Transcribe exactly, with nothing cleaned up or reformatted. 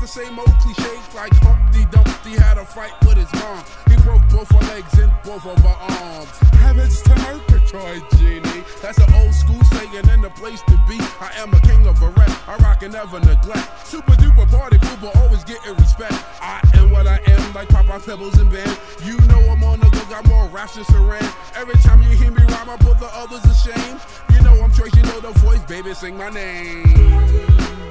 the same old cliches like Humpty Dumpty had a fight with his mom. He broke both her legs and both of her arms. Heavens to Murgatroyd, genie. That's an old school saying and the place to be. I am a king of a rap, I rock and never neglect. Super duper party pooper, always getting respect. I am what I am, like Popeye, Pebbles, and Ben. You know I'm on the go, got more raps than Saran. Every time you hear me rhyme, I put the others to shame. You know I'm Trace, you know the voice, baby, sing my name.